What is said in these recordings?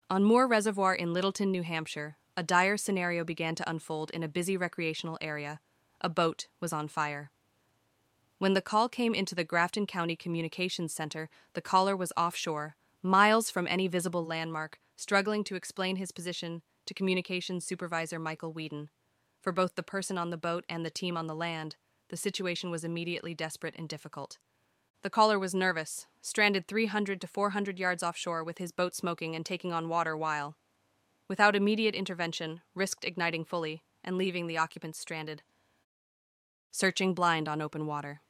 On Moore Reservoir in Littleton, New Hampshire, a dire scenario began to unfold in a busy recreational area. A boat was on fire. When the call came into the Grafton County Communications Center, the caller was offshore, miles from any visible landmark, struggling to explain his position to Communications Supervisor Michael Whedon. For both the person on the boat and the team on the land, the situation was immediately desperate and difficult. The caller was nervous, stranded 300 to 400 yards offshore with his boat smoking and taking on water while, without immediate intervention, risked igniting fully and leaving the occupants stranded, searching blind on open water.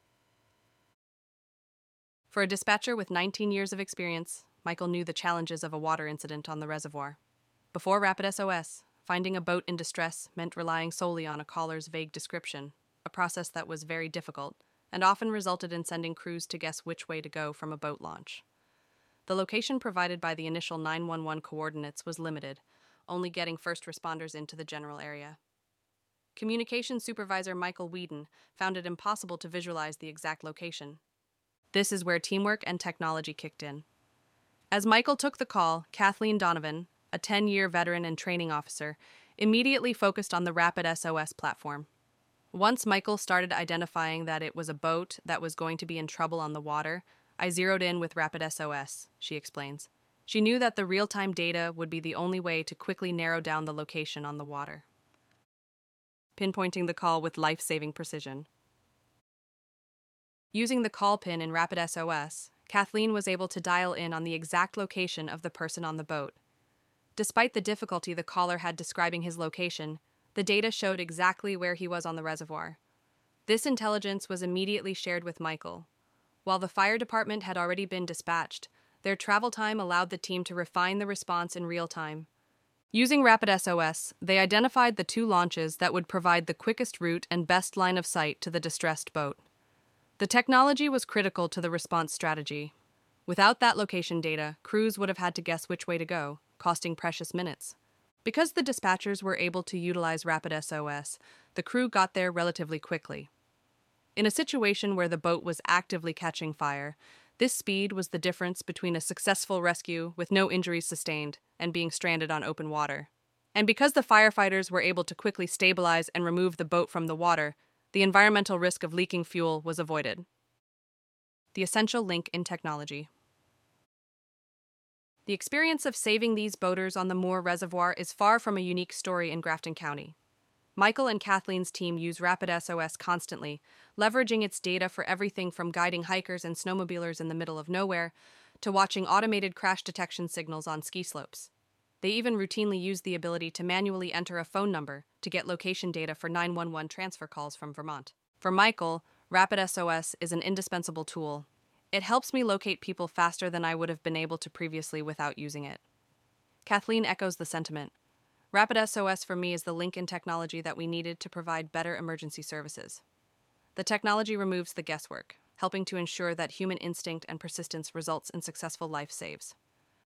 For a dispatcher with 19 years of experience, Michael knew the challenges of a water incident on the reservoir. Before Rapid SOS, finding a boat in distress meant relying solely on a caller's vague description, a process that was very difficult and often resulted in sending crews to guess which way to go from a boat launch. The location provided by the initial 911 coordinates was limited, only getting first responders into the general area. Communications Supervisor Michael Whedon found it impossible to visualize the exact location. This is where teamwork and technology kicked in. As Michael took the call, Kathleen Donovan, a 10-year veteran and training officer, immediately focused on the Rapid SOS platform. Once Michael started identifying that it was a boat that was going to be in trouble on the water, I zeroed in with Rapid SOS, she explains. She knew that the real-time data would be the only way to quickly narrow down the location on the water, pinpointing the call with life-saving precision. Using the call pin in Rapid SOS, Kathleen was able to dial in on the exact location of the person on the boat. Despite the difficulty the caller had describing his location, the data showed exactly where he was on the reservoir. This intelligence was immediately shared with Michael. While the fire department had already been dispatched, their travel time allowed the team to refine the response in real time. Using Rapid SOS, they identified the 2 launches that would provide the quickest route and best line of sight to the distressed boat. The technology was critical to the response strategy. Without that location data, crews would have had to guess which way to go, costing precious minutes. Because the dispatchers were able to utilize Rapid SOS, the crew got there relatively quickly. In a situation where the boat was actively catching fire, this speed was the difference between a successful rescue with no injuries sustained and being stranded on open water. And because the firefighters were able to quickly stabilize and remove the boat from the water, the environmental risk of leaking fuel was avoided. The essential link in technology. The experience of saving these boaters on the Moore Reservoir is far from a unique story in Grafton County. Michael and Kathleen's team use Rapid SOS constantly, leveraging its data for everything from guiding hikers and snowmobilers in the middle of nowhere to watching automated crash detection signals on ski slopes. They even routinely use the ability to manually enter a phone number to get location data for 911 transfer calls from Vermont. For Michael, Rapid SOS is an indispensable tool. It helps me locate people faster than I would have been able to previously without using it. Kathleen echoes the sentiment. Rapid SOS for me is the link in technology that we needed to provide better emergency services. The technology removes the guesswork, helping to ensure that human instinct and persistence results in successful life saves.